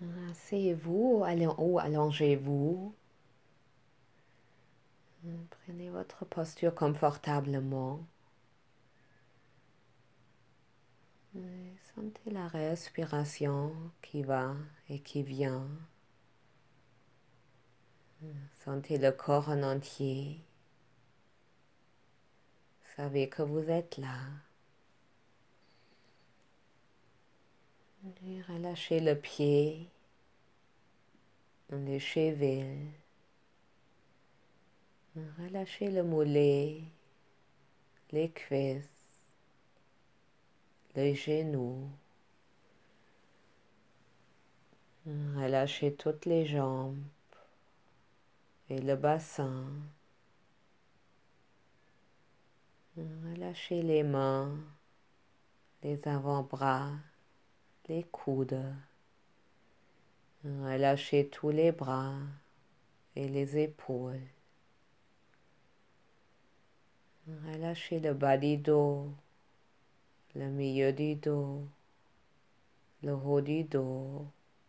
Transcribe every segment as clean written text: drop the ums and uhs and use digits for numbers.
Asseyez-vous ou allongez-vous. Prenez votre posture confortablement. Sentez la respiration qui va et qui vient. Sentez le corps en entier. Savez que vous êtes là. Et relâchez le pied, les chevilles. Relâchez le mollet, les cuisses, les genoux. Relâchez toutes les jambes et le bassin. Relâchez les mains, les avant-bras, les coudes. Relâchez tous les bras et les épaules. Relâchez le bas du dos, le milieu du dos, le haut du dos.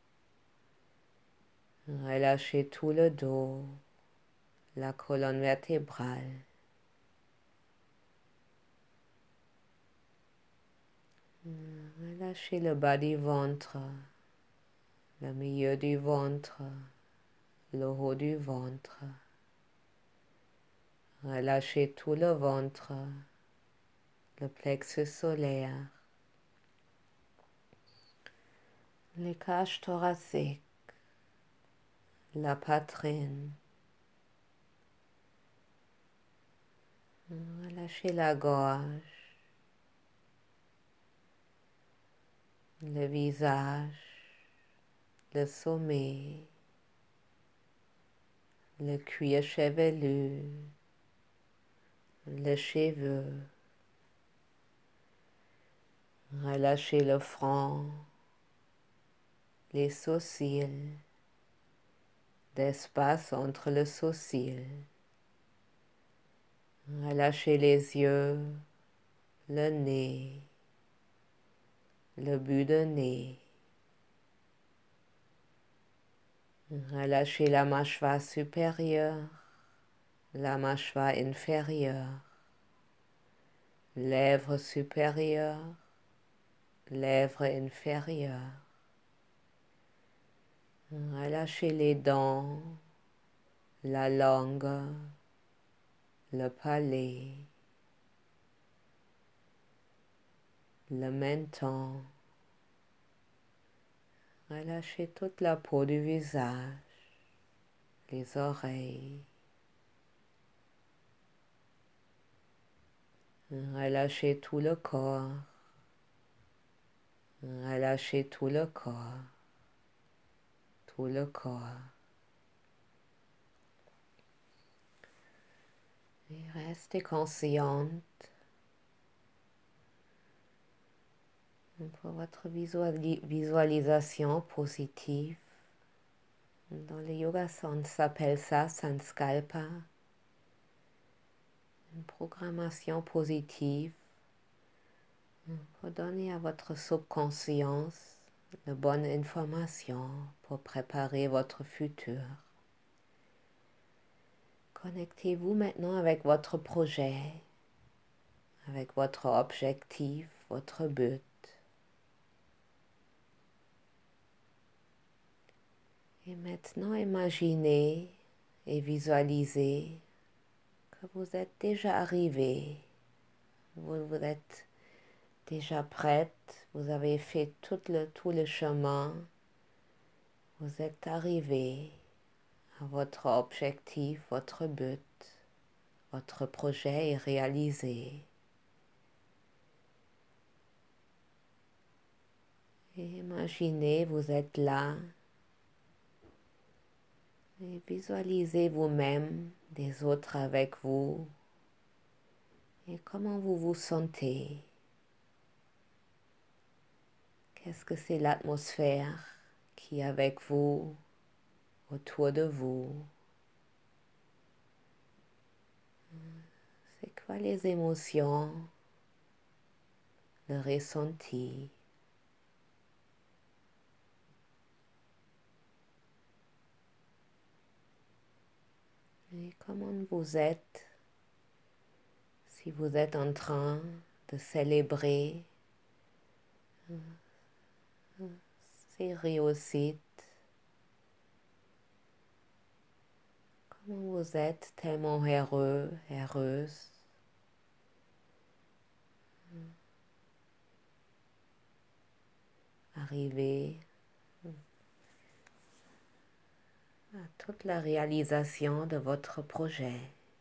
Relâchez tout le dos, la colonne vertébrale. Relâchez le bas du ventre, le milieu du ventre, le haut du ventre. Relâchez tout le ventre, le plexus solaire, les cages thoraciques, la poitrine. Relâchez la gorge, le visage, le sommet, le cuir chevelu, les cheveux. Relâchez le front, les sourcils, l'espace entre les sourcils. Relâchez les yeux, le nez, le bout de nez. Relâchez la mâchoire supérieure, la mâchoire inférieure, lèvres supérieures, lèvres inférieures. Relâchez les dents, la langue, le palais, le menton. Relâchez toute la peau du visage, les oreilles. Relâchez tout le corps. Relâchez tout le corps. Tout le corps. Et restez consciente pour votre visualisation positive. Dans le yoga, on s'appelle ça Sankalpa. Une programmation positive pour donner à votre subconscience de bonnes informations pour préparer votre futur. Connectez-vous maintenant avec votre projet, avec votre objectif, votre but. Et maintenant, imaginez et visualisez que vous êtes déjà arrivé. Vous êtes déjà prête. Vous avez fait tout le chemin. Vous êtes arrivé à votre objectif, votre but. Votre projet est réalisé. Et imaginez, vous êtes là. Et visualisez vous-même, des autres avec vous. Et comment vous vous sentez? Qu'est-ce que c'est l'atmosphère qui est avec vous, autour de vous? C'est quoi les émotions, le ressenti? Et comment vous êtes, si vous êtes en train de célébrer ces réussites, comment vous êtes tellement heureux, heureuse. Arriver à toute la réalisation de votre projet.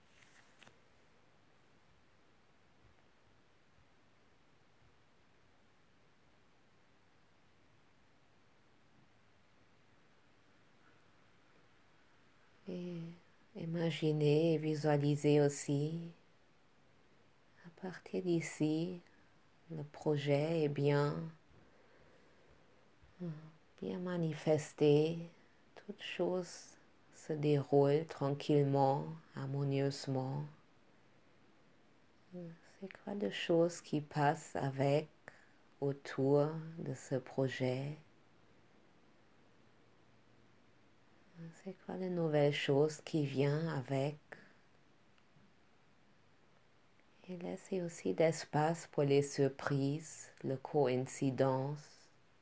Et imaginez et visualisez aussi, à partir d'ici, le projet est bien manifesté, toutes choses se déroulent tranquillement, harmonieusement. C'est quoi de choses qui passent avec, autour de ce projet? C'est quoi les nouvelles choses qui viennent avec? Et laissez aussi d'espace pour les surprises, les coïncidences.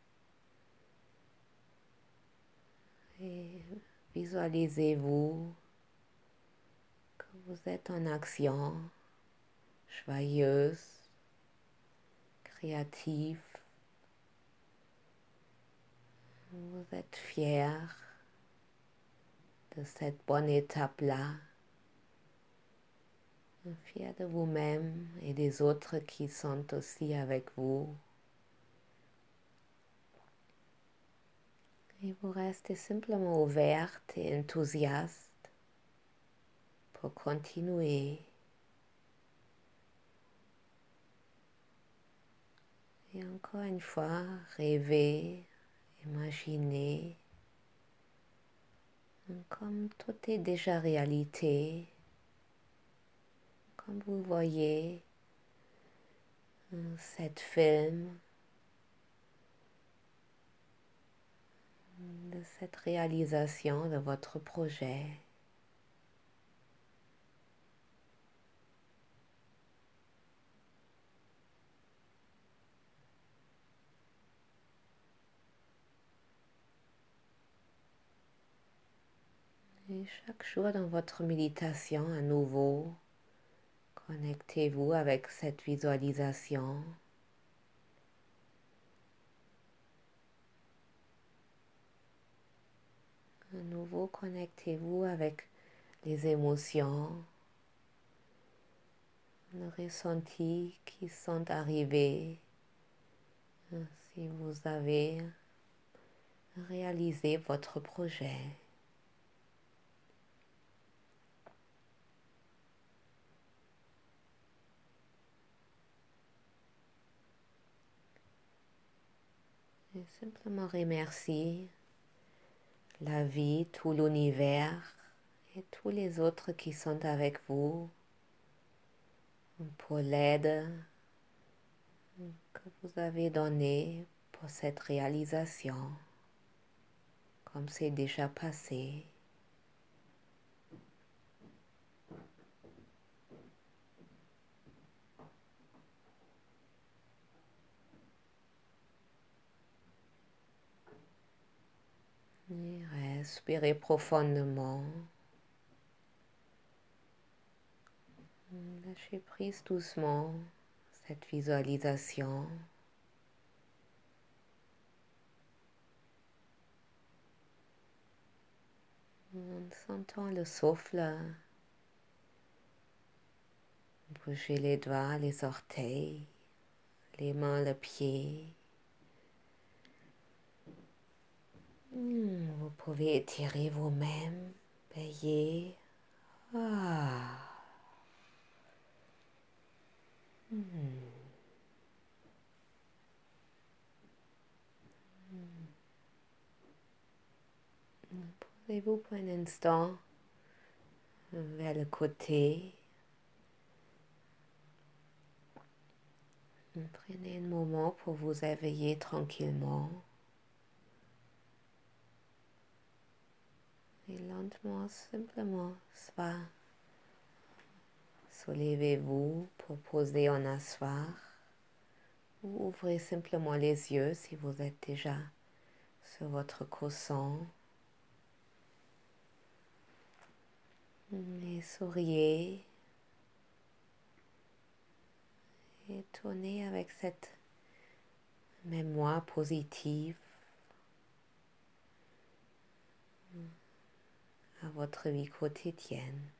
Et visualisez-vous que vous êtes en action, joyeuse, créative. Vous êtes fier de cette bonne étape-là. Fier de vous-même et des autres qui sont aussi avec vous. Et vous restez simplement ouverte et enthousiaste pour continuer. Et encore une fois, rêver, imaginer, comme tout est déjà réalité, comme vous voyez cette film de cette réalisation de votre projet. Et chaque jour dans votre méditation, à nouveau, connectez-vous avec cette visualisation. À nouveau, connectez-vous avec les émotions, les ressentis qui sont arrivés si vous avez réalisé votre projet. Et simplement remercier la vie, tout l'univers et tous les autres qui sont avec vous pour l'aide que vous avez donnée pour cette réalisation, comme c'est déjà passé. Et respirez profondément. Lâchez prise doucement cette visualisation. En sentant le souffle, bougez les doigts, les orteils, les mains, les pieds. Vous pouvez étirer vous-même, veiller. Ah. Posez-vous pour un instant vers le côté. Prenez un moment pour vous éveiller tranquillement. Et lentement, simplement, soulevez-vous pour poser en asseoir ou ouvrez simplement les yeux si vous êtes déjà sur votre coussin. Et souriez et tournez avec cette mémoire positive à votre vie quotidienne.